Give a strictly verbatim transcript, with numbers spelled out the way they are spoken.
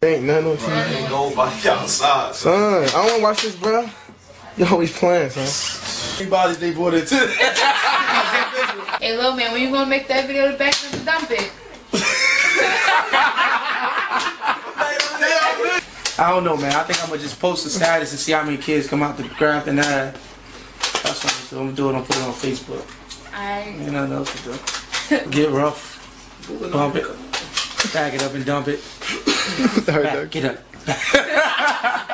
Ain't nothing on T V. Ain't nobody outside. Son, I don't want to watch this, bro. You always playing, son. Anybody they brought it to. Hey, little man, when you gonna make that video to back to the dump it? I don't know, man. I think I'm gonna just post a status and see how many kids come out to grab and uh. That's what I'm gonna do. I'm gonna do it. I'm gonna put it on Facebook. Alright. Ain't nothing else to do. Get rough. Bump it. Back it up and dump it. Back it up.